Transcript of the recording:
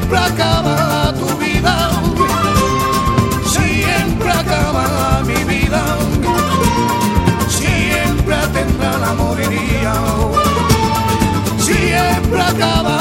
siempre acaba tu vida, siempre acaba mi vida, siempre tendrá la moriría, siempre acaba